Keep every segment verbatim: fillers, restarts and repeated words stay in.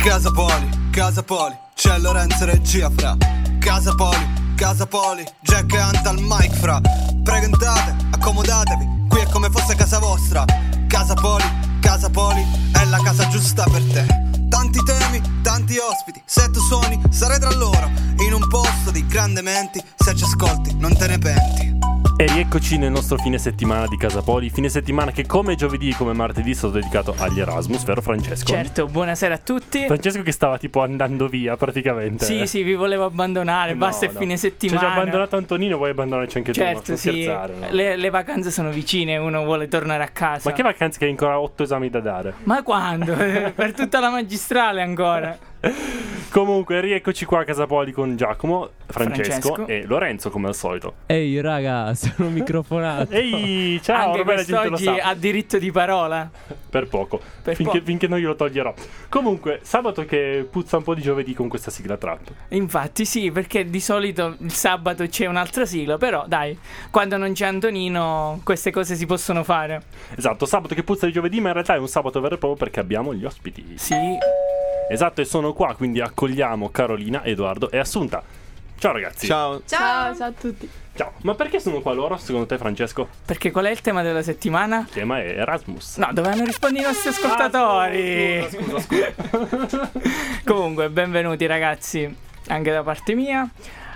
Casa Poli, Casa Poli, c'è Lorenzo regia fra. Casa Poli, Casa Poli, Jack e Anta al mic fra. Prego entrate, accomodatevi, qui è come fosse casa vostra. Casa Poli, Casa Poli, è la casa giusta per te. Tanti temi, tanti ospiti, se tu suoni sarai tra loro. In un posto di grandi menti, se ci ascolti non te ne penti. E rieccoci nel nostro fine settimana di Casa Poli. Fine settimana che come giovedì e come martedì è stato dedicato agli Erasmus, vero Francesco? Certo, buonasera a tutti. Francesco che stava tipo andando via praticamente. Sì, sì, vi volevo abbandonare, no, basta il no. fine settimana. Ci hai già abbandonato Antonino, vuoi abbandonarci anche certo, tu? Non sì. scherzare, no? le, le vacanze sono vicine, uno vuole tornare a casa. Ma che vacanze che hai ancora otto esami da dare? Ma quando? Per tutta la magistrale ancora. Comunque, rieccoci qua a Casa Poli con Giacomo, Francesco, Francesco. e Lorenzo come al solito. Ehi raga, sono microfonato. Ehi, ciao, Anche ormai la gente lo quest'oggi sa. ha diritto di parola. Per poco, Per finché, po- finché non glielo toglierò. Comunque, sabato che puzza un po' di giovedì con questa sigla trap. Infatti sì, perché di solito il sabato c'è un'altra sigla, però dai, quando non c'è Antonino queste cose si possono fare. Esatto, sabato che puzza di giovedì, ma in realtà è un sabato vero e proprio perché abbiamo gli ospiti. Sì. Esatto, e sono qua, quindi accogliamo Carolina, Edoardo e Assunta. Ciao ragazzi. Ciao. Ciao, ciao a tutti. Ciao. Ma perché sono qua loro, secondo te, Francesco? Perché qual è il tema della settimana? Il tema è Erasmus. No, dovevano rispondere i nostri ascoltatori. Ah, scusa, scusa, scusa. Comunque, benvenuti ragazzi, anche da parte mia.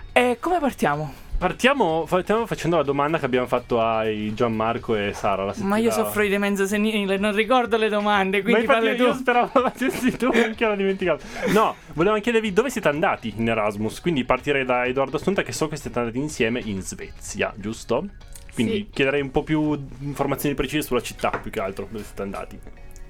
E come partiamo? Partiamo, partiamo facendo la domanda che abbiamo fatto ai Gianmarco e Sara la settimana. Ma io soffro di demenza senile, non ricordo le domande, Ma quindi infatti falle io, io tu. speravo la facessi tu, perché l'ho dimenticato. No, volevamo chiedervi dove siete andati in Erasmus. Quindi partirei da Edoardo Assunta, che so che siete andati insieme in Svezia, giusto? Quindi Sì. chiederei un po' più informazioni precise sulla città, più che altro, dove siete andati.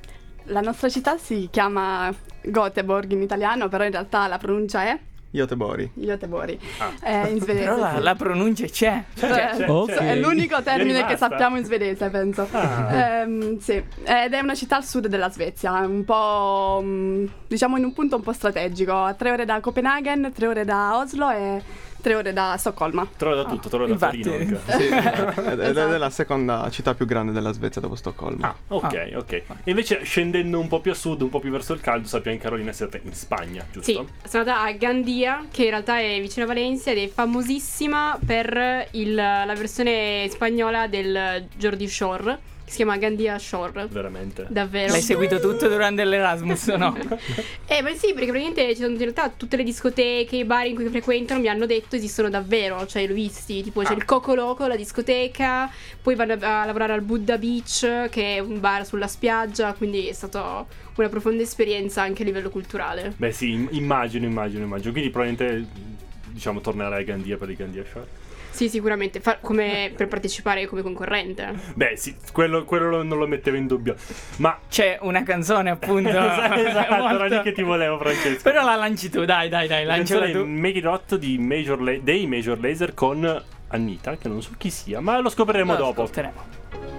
La nostra città si chiama Göteborg in italiano, però in realtà la pronuncia è Göteborg. Göteborg. Ah. È in svedese. Però la, la pronuncia c'è. Cioè, c'è, Ok. c'è. è l'unico termine È che rimasta. sappiamo in svedese, penso. Ah. Ehm, sì, ed è una città al sud della Svezia, un po' mm, diciamo in un punto un po' strategico, a tre ore da Copenaghen, tre ore da Oslo e tre ore da Stoccolma. Trovo da tutto, trovo da infatti. Torino. anche. Sì, ed è Esatto. la seconda città più grande della Svezia dopo Stoccolma. Ah, ok, ok. E invece scendendo un po' più a sud, un po' più verso il caldo, sappiamo che Carolina siete in Spagna, giusto? Sì, sono andata a Gandia, che in realtà è vicino a Valencia ed è famosissima per il- la versione spagnola del Jordi Shore, che si chiama Gandia Shore. Veramente. Davvero. L'hai seguito tutto durante l'Erasmus, o no? Eh, beh sì, perché praticamente ci sono in realtà tutte le discoteche, i bar in cui frequentano, mi hanno detto esistono davvero, cioè l'ho visti, tipo c'è Ah. il Coco Loco, la discoteca, poi vanno a, a lavorare al Buddha Beach, che è un bar sulla spiaggia, quindi è stata una profonda esperienza anche a livello culturale. Beh sì, im- immagino, immagino, immagino. Quindi probabilmente, diciamo, tornerai a Gandia per il Gandia Shore. Sì, sicuramente, fa- come per partecipare come concorrente. Beh sì, quello, quello lo- non lo mettevo in dubbio. Ma C'è una canzone appunto. esatto, era molto- lì che ti volevo, Francesco. Però la lanci tu, dai, dai, dai, La lanciala canzone tu. Make It Hot di Major La- dei Major Lazer con Anita, che non so chi sia, ma lo scopriremo Lo dopo. ascolteremo.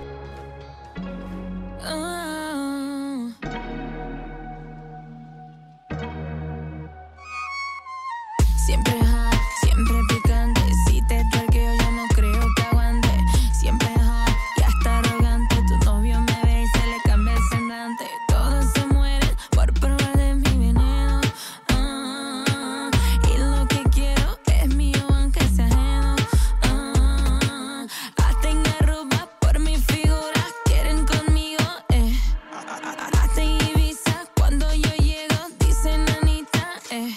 Siempre hot, siempre picante. Si te truqueo yo no creo que aguante. Siempre hot y hasta arrogante. Tu novio me ve y se le cambia el semblante. Todos se mueren por probar de mi veneno. Ah, y lo que quiero es mío aunque sea ajeno. Ah, hasta en Aruba por mi figura quieren conmigo. Eh. Hasta en Ibiza cuando yo llego dicen Anita. Eh.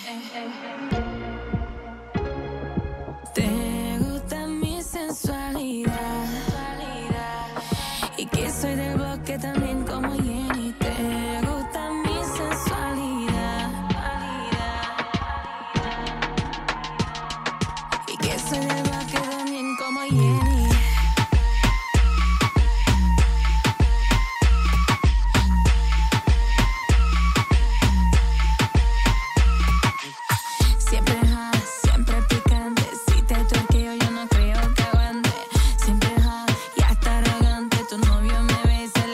Te gusta mi sensualidad y que soy del bloque también como Jenny. Te gusta mi sensualidad y que soy del bloque también como Jenny. Siempre hot, siempre picante. Si te toqueo yo no creo que aguante. Siempre hot y hasta arrogante. Tu novio me ve y se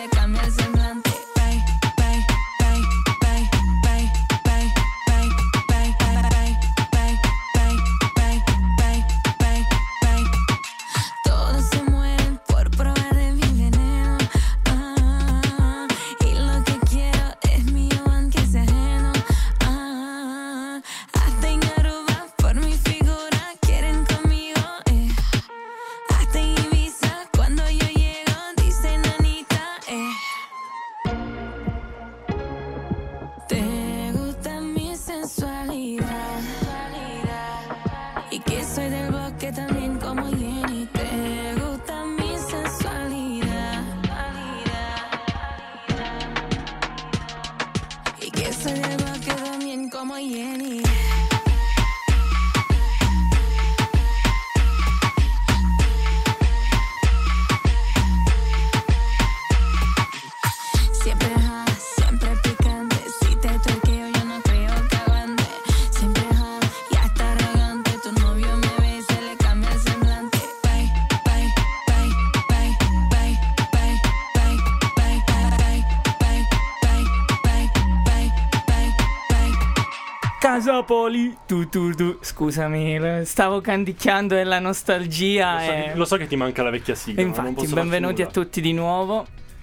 Casa Poli, tu tu tu. Scusami, l- stavo canticchiando della nostalgia. Lo so, e... lo so che ti manca la vecchia sigla. E ma non infatti, posso farci benvenuti a nulla. tutti di nuovo.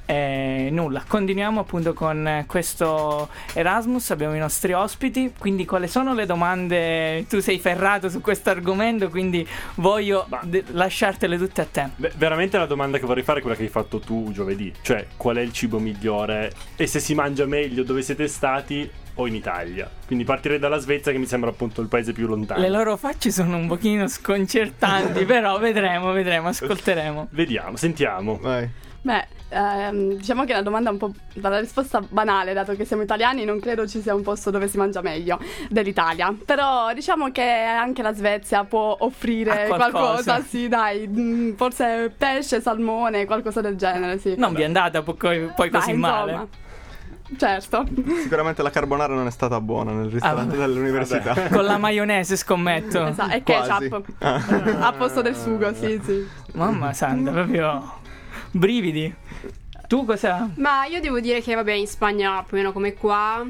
E nulla, continuiamo appunto con eh, questo Erasmus. Abbiamo i nostri ospiti. Quindi, quali sono le domande? Tu sei ferrato su questo argomento, quindi voglio Ma- de- lasciartele tutte a te. Beh, veramente la domanda che vorrei fare è quella che hai fatto tu giovedì. Cioè, qual è il cibo migliore e se si mangia meglio dove siete stati o in Italia. Quindi partirei dalla Svezia, che mi sembra appunto il paese più lontano. Le loro facce sono un pochino sconcertanti, però vedremo, vedremo, ascolteremo. Vediamo, sentiamo. Vai. Beh, ehm, diciamo che è una domanda un po' dalla risposta banale, dato che siamo italiani, non credo ci sia un posto dove si mangia meglio dell'Italia. Però diciamo che anche la Svezia può offrire Ah, qualcosa. qualcosa, sì, dai, mm, forse pesce, salmone, qualcosa del genere, sì. Non vi è andata poi, poi Dai, così male. insomma. Certo. Sicuramente la carbonara non è stata buona nel ristorante vabbè. dell'università. Con la maionese, scommetto. Esatto, e Quasi. ketchup. Ah. A posto del sugo, sì, sì. Mamma santa, proprio brividi. Tu cosa? Ma io devo dire che, vabbè, in Spagna più o meno come qua.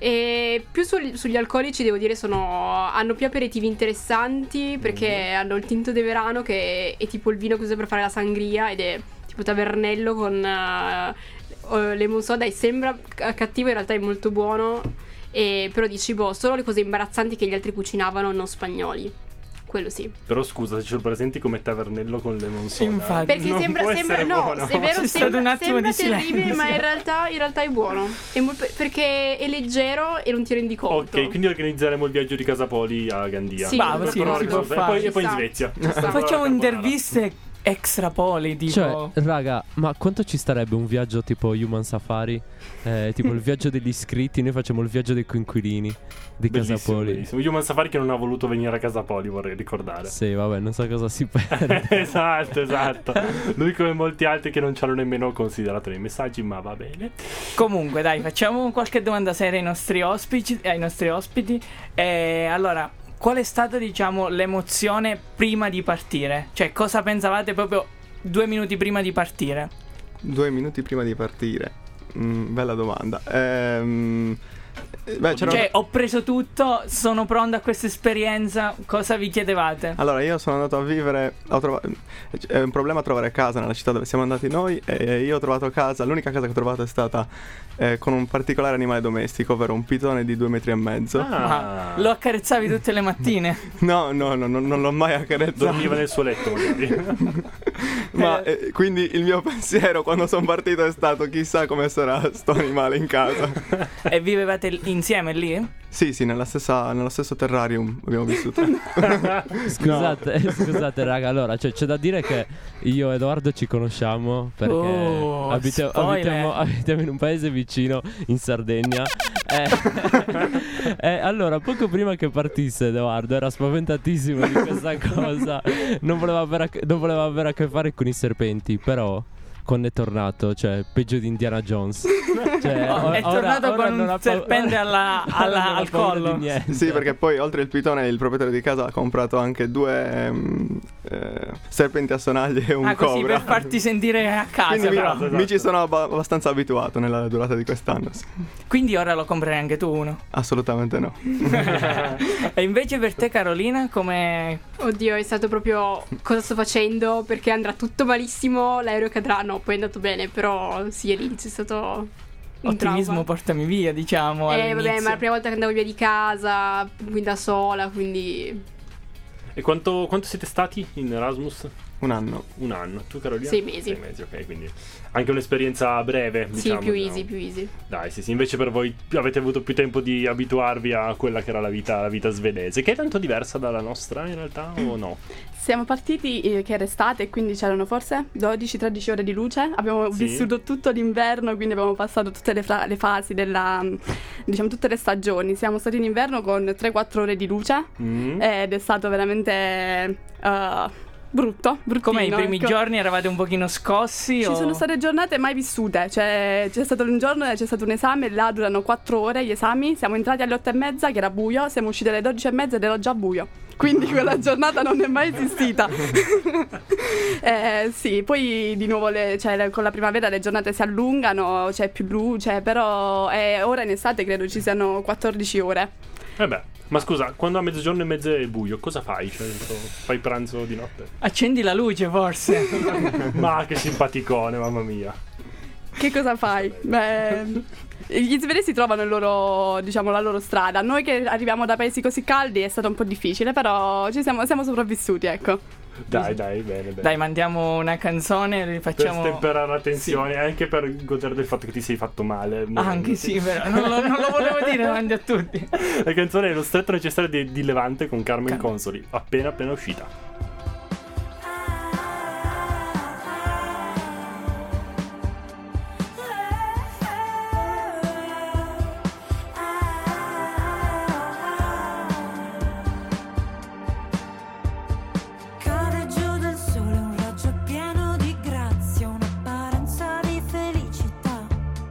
E più sul- sugli alcolici devo dire sono hanno più aperitivi interessanti, perché hanno il tinto de verano, che è tipo il vino che usa per fare la sangria, ed è tipo tavernello con eh, eh, lemon soda, e sembra c- cattivo, in realtà è molto buono. E però dici, boh, solo le cose imbarazzanti che gli altri cucinavano non spagnoli. Quello sì. Però scusa, se ce lo presenti come tavernello con lemon soda. Infatti. Perché non sembra, può sembra essere no, buono. è vero, C'è stato sembra, un attimo sembra di silenzio. terribile, ma in realtà, in realtà è buono. È molto- perché è leggero e non ti rendi conto. Ok, quindi organizzeremo il viaggio di Casa Poli a Gandia. Sì, Bravo, Per sì, provare si può cosa- e fare. poi, e poi in Ci sta. Svezia. Ci sta. Facciamo Carbonara. interviste extra poli, tipo. Cioè, raga, ma quanto ci starebbe un viaggio tipo Human Safari? Eh, tipo il viaggio degli iscritti, noi facciamo il viaggio dei coinquilini di Casa Bellissimo, Poli. bellissimo. Human Safari che non ha voluto venire a Casa Poli, vorrei ricordare. Sì, vabbè, non so cosa si perde. Esatto, esatto. Lui, come molti altri che non ci hanno nemmeno considerato nei messaggi, ma va bene. Comunque, dai, facciamo qualche domanda seria ai nostri ospiti. Ai nostri ospiti. E allora, qual è stata, diciamo, l'emozione prima di partire? Cioè, cosa pensavate proprio due minuti prima di partire? Due minuti prima di partire. Mm, bella domanda. Ehm, beh, c'era Cioè, ho preso tutto, sono pronto a questa esperienza. Cosa vi chiedevate? Allora, io sono andato a vivere. Ho trova- È un problema trovare casa nella città dove siamo andati noi. E io ho trovato casa. L'unica casa che ho trovato è stata eh, con un particolare animale domestico, ovvero un pitone di due metri e mezzo. Ah, Ma lo accarezzavi tutte le mattine? No, no, no, no, non l'ho mai accarezzato. dormiva nel suo letto, magari. Ma eh, quindi il mio pensiero quando sono partito è stato: chissà come sarà sto animale in casa. E vivevate l- insieme lì? Sì, sì, nella stessa, nello stesso terrarium abbiamo vissuto. Scusate, scusate, raga. Allora, cioè, c'è da dire che io e Edoardo ci conosciamo perché Oh, abita- spoiler. abitiamo, abitiamo in un paese vicino, in Sardegna. E, e allora, poco prima che partisse, Edoardo era spaventatissimo di questa cosa. Non voleva avere a che, non voleva avere a che fare con i serpenti, però. Quando è tornato, cioè peggio di Indiana Jones. Cioè, o- È ora- tornato ora con non un ha pa- serpente alla- ora alla- non ha al paura collo. di niente. Sì, perché poi oltre il pitone il proprietario di casa ha comprato anche due ehm, eh, serpenti a sonagli e un Ah, così cobra. per farti sentire a casa. Quindi mi, però. esatto, mi esatto. ci sono abba- abbastanza abituato nella durata di quest'anno. Sì. Quindi ora lo comprerai anche tu uno. Assolutamente no. E invece per te, Carolina, come. Oddio, è stato proprio cosa sto facendo, perché andrà tutto malissimo, l'aereo cadrà. No, poi è andato bene, però sì, all'inizio è stato un Ottimismo, trauma. portami via, diciamo. Eh, all'inizio. vabbè, ma la prima volta che andavo via di casa, quindi da sola, quindi E quanto, quanto siete stati in Erasmus? Un anno. Un anno. Tu, Carolina? Sei mesi. Sei mesi, ok, quindi anche un'esperienza breve, diciamo. sì, più no? easy, più easy. Dai, sì, sì, invece per voi avete avuto più tempo di abituarvi a quella che era la vita, la vita svedese, che è tanto diversa dalla nostra in realtà, o no? Siamo partiti eh, che era estate, quindi c'erano forse dodici tredici ore di luce. Abbiamo Sì. vissuto tutto l'inverno, quindi abbiamo passato tutte le, fra- le fasi della, diciamo, tutte le stagioni. Siamo stati in inverno con tre quattro ore di luce Mm. ed è stato veramente eh, brutto, bruttino. Come i primi ecco. giorni eravate un pochino scossi? Ci o... sono state giornate mai vissute, cioè c'è stato un giorno, c'è stato un esame, là durano quattro ore gli esami, siamo entrati alle otto e mezza che era buio, siamo usciti alle dodici e mezza ed era già buio, quindi quella giornata non è mai esistita. eh, sì, poi di nuovo le- cioè, le- con la primavera le giornate si allungano, c'è più luce, però eh, ora in estate credo ci siano quattordici ore. Vabbè, ma scusa, quando a mezzogiorno e mezzo è buio, cosa fai? Cioè, fai pranzo di notte? Accendi la luce, forse. Ma che simpaticone, mamma mia. Che cosa fai? Beh, gli svedesi trovano il loro, diciamo, la loro strada. Noi che arriviamo da paesi così caldi è stato un po' difficile, però ci siamo, siamo sopravvissuti, ecco. Dai, dai, bene, bene. Dai, mandiamo una canzone, Per rifacciamo. stemperare la tensione, anche per godere del fatto che ti sei fatto male. Anche sì, però non lo, non lo volevo dire davanti a tutti. La canzone è Lo stretto necessario di, di Levante con Carmen Carmen. Consoli, appena appena uscita. Cade giù dal sole un raggio pieno di grazia, un'apparenza di felicità.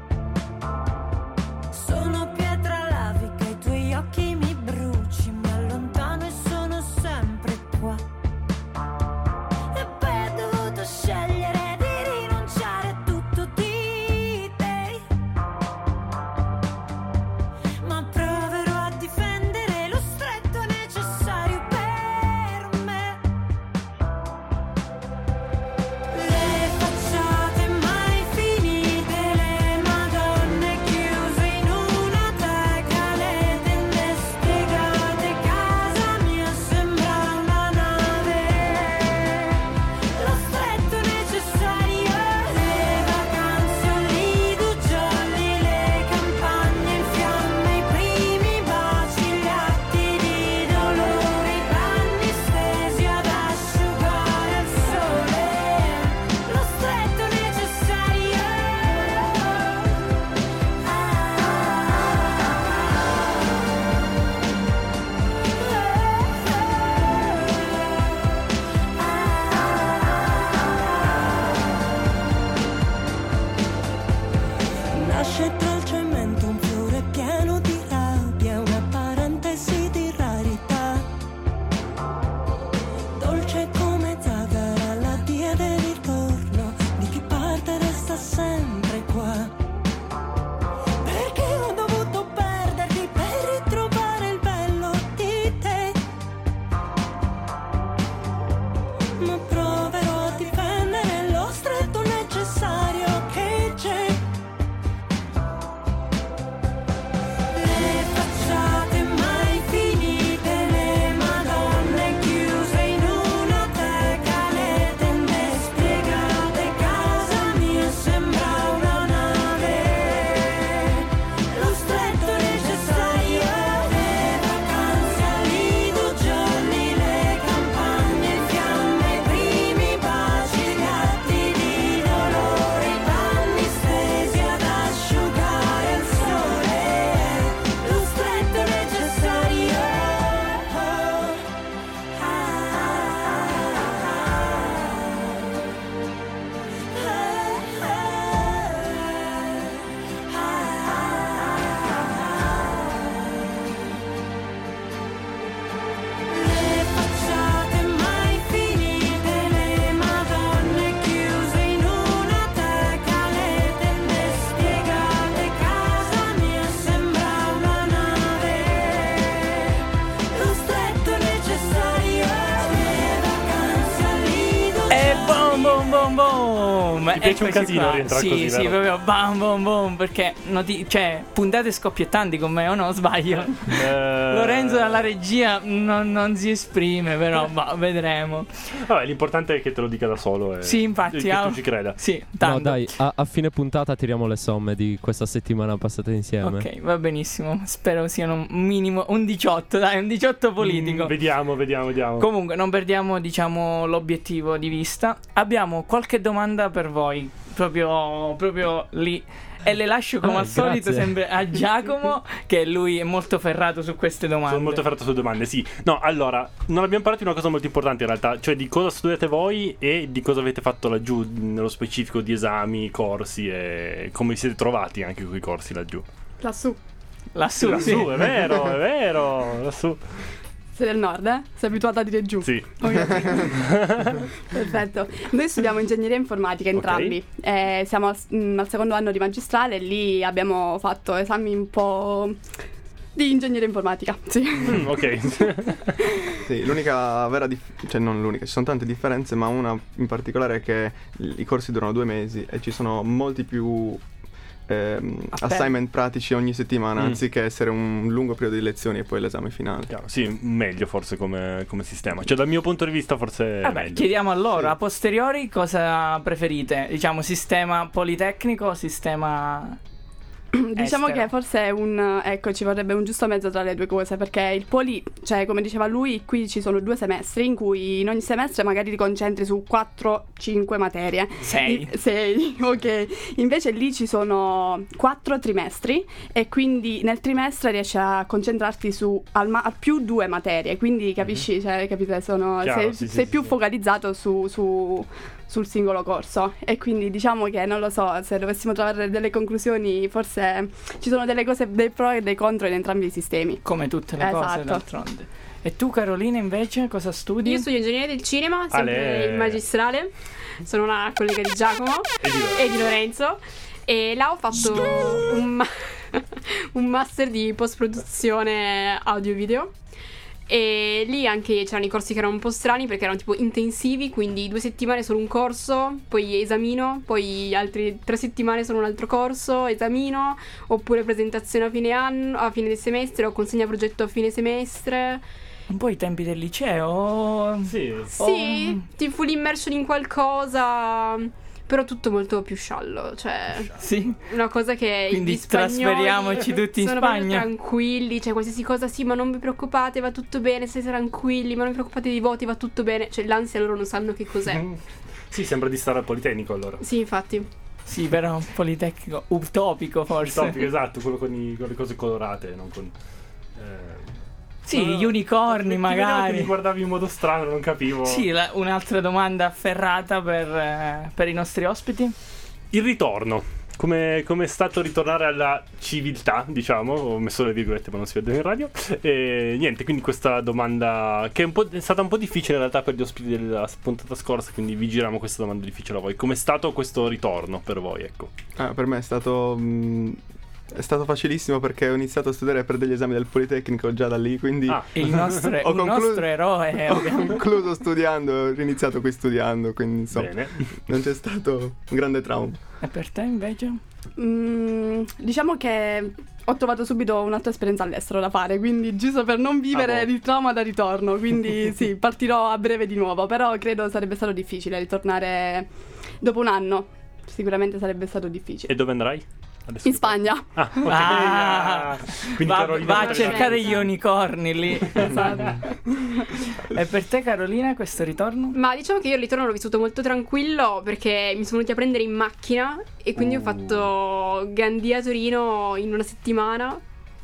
Sono pietra lavica, i tuoi occhi mi bruci, mi allontano e sono sempre qua. E poi ho dovuto scegliere di rinunciare a tutto di te, ma proverò a difendere lo stretto necessario per me. Le facciate mai finite, le madonne chiuse in una teca, le tende spiegate, casa mia sembra una nave. Lo stretto necessario, le vacanze al lido, giorni, le campagne in fiamme, i primi baci, gli atti di dolore, i panni stesi ad asciugare al sole. Lo stretto necessario. Nasce tra il cemento un fiore pieno di rabbia, una parentesi di rarità. Dolce come zagara, la via del ritorno di chi parte e resta sempre qua. Perché ho dovuto perderti per ritrovare il bello di te, ma proverò a difendere lo stretto necessario che c'è. Le facciate mai finite, le madonne chiuse in una teca, le tende spiegate, casa mia sembra una nave. Lo stretto necessario, le vacanze al lido, giorni, le campagne in fiamme, i primi baci, gli atti di dolore, i panni stesi ad asciugare al sole. Lo stretto necessario. Le facciate mai finite, le madonne chiuse in una teca, le tende spiegate, casa mia sembra una nave. Lo stretto necessario, le vacanze al lido. E boom boom boom boom. Ti piace un Eccoci casino qua. rientrare sì, così, sì, vero? proprio bam boom boom. Perché noti- cioè, puntate scoppiettanti con me, o no? Sbaglio. Eh, Lorenzo dalla regia non, non si esprime, però boh, vedremo. Vabbè, l'importante è che te lo dica da solo e Sì, infatti. e che ah, tu ci creda. Sì, tanto. No, dai, a, a fine puntata tiriamo le somme di questa settimana passata insieme. Ok, va benissimo. Spero siano un minimo un diciotto, dai, un diciotto politico. Mm, vediamo, vediamo, vediamo. Comunque, non perdiamo, diciamo, l'obiettivo di vista. Abbiamo qualche domanda per voi, proprio, proprio lì. E le lascio come Ah, al solito grazie. sempre a Giacomo, che lui è molto ferrato su queste domande. Sono molto ferrato sulle domande, sì. No, allora, non abbiamo parlato di una cosa molto importante in realtà, cioè di cosa studiate voi e di cosa avete fatto laggiù, nello specifico di esami, corsi e come vi siete trovati anche con i corsi laggiù. Lassù. Lassù, Lassù, sì. è vero, è vero, lassù. Sei del nord, eh? Sei abituata a dire giù. Sì. Perfetto. Noi studiamo ingegneria informatica entrambi. Eh, siamo al, mm, al secondo anno di magistrale e lì abbiamo fatto esami un po'... Di ingegneria informatica, sì. Mm, ok. Sì, l'unica vera dif- cioè non l'unica, ci sono tante differenze, ma una in particolare è che i corsi durano due mesi e ci sono molti più ehm, assignment pratici ogni settimana, Mm. anziché essere un lungo periodo di lezioni e poi l'esame finale. Chiaro, sì, meglio forse come, come sistema. Cioè, dal mio punto di vista, forse. È Vabbè, meglio. chiediamo a loro, Sì. a posteriori cosa preferite? Diciamo sistema politecnico o sistema Diciamo estero? che forse è un, ecco, ci vorrebbe un giusto mezzo tra le due cose, perché il poli, cioè come diceva lui, qui ci sono due semestri in cui in ogni semestre magari ti concentri su quattro cinque materie. Sei. sei, ok. Invece lì ci sono quattro trimestri e quindi nel trimestre riesci a concentrarti su al, ma- al più due materie, quindi capisci, cioè, capite, sono, Chiaro, sei, sì, sì, sei sì, più sì. focalizzato su, su sul singolo corso e quindi diciamo che non lo so, se dovessimo trovare delle conclusioni forse ci sono delle cose, dei pro e dei contro in entrambi i sistemi. Come tutte le cose Esatto. d'altronde. E tu Carolina invece cosa studi? Io studio ingegneria del cinema, sempre Ale. in magistrale. Sono una collega di Giacomo E di Lorenzo. e di Lorenzo. E là ho fatto un, ma- un master di post-produzione audio-video. E lì anche c'erano i corsi che erano un po' strani perché erano tipo intensivi, quindi due settimane solo un corso, poi esamino, poi altre tre settimane solo un altro corso, esamino, oppure presentazione a fine anno, a fine del semestre o consegna progetto a fine semestre. Un po' i tempi del liceo. Sì. Sì, Oh. ti full immersion in qualcosa, però tutto molto più sciallo, cioè Sì. una cosa che Quindi gli spagnoli trasferiamoci tutti in sono proprio Spagna. tranquilli, cioè qualsiasi cosa sì, ma non vi preoccupate, va tutto bene, state tranquilli, ma non vi preoccupate dei voti, va tutto bene, cioè l'ansia loro non sanno che cos'è. Sì, sembra di stare al Politecnico allora. Sì, infatti. Sì, però un politecnico utopico forse. Topico, esatto, quello con, i- con le cose colorate, non con. eh, Sì, no, gli unicorni ti vedevo che magari. mi guardavi in modo strano, non capivo. Sì, la- un'altra domanda afferrata per, eh, per i nostri ospiti. Il ritorno. Come come è stato ritornare alla civiltà, diciamo, ho messo le virgolette ma non si vedono in radio. E niente, quindi questa domanda che è, un po', è stata un po' difficile in realtà per gli ospiti della puntata scorsa, quindi vi giriamo questa domanda difficile a voi. Com'è stato questo ritorno per voi, ecco? Ah, per me è stato mh, è stato facilissimo perché ho iniziato a studiare per degli esami del Politecnico già da lì, quindi Ah. Il nostro, Ho il conclu- nostro eroe, ho ovviamente. concluso studiando, ho riniziato qui studiando, quindi insomma Bene. non c'è stato un grande trauma. E per te invece? Mm, diciamo che ho trovato subito un'altra esperienza all'estero da fare, quindi giusto per non vivere Ah, boh. il trauma da ritorno, quindi sì, partirò a breve di nuovo, però credo sarebbe stato difficile ritornare dopo un anno, sicuramente sarebbe stato difficile. E dove andrai? Adesso In che- Spagna. Ah, ok. Ah, Ah, quindi va, Carolina va a potrebbe- cercare gli unicorni lì. Esatto. E per te Carolina questo ritorno? Ma diciamo che io il ritorno l'ho vissuto molto tranquillo perché mi sono venuti a prendere in macchina e quindi Uh. ho fatto Gandia-Torino in una settimana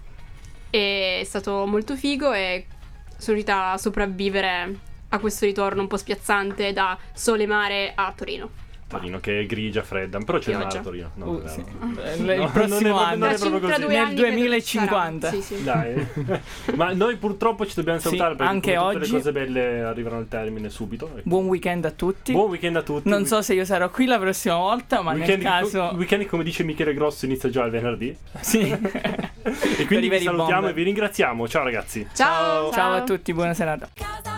e è stato molto figo e sono riuscita a sopravvivere a questo ritorno un po' spiazzante da sole e mare a Torino. Torino che è grigia, fredda, però c'è il mare a Pioggia. Torino. No, Uh, è sì. vero. Eh, No, il non prossimo è- anno. non è Tra, proprio cin- tra così. due Nel anni credo che duemilacinquanta. sarà. Sì, sì. Dai. Ma noi purtroppo ci dobbiamo Sì, salutare perché anche come tutte oggi. le cose belle arrivano al termine subito. Ecco. Buon weekend a tutti. Buon weekend a tutti. Non so se io sarò qui la prossima volta, ma weekend, nel caso il weekend, come dice Michele Grosso, inizia già il venerdì. sì. E Per i quindi vi veri salutiamo bomber. e vi ringraziamo. Ciao ragazzi. Ciao! Ciao a tutti, buona serata. Casa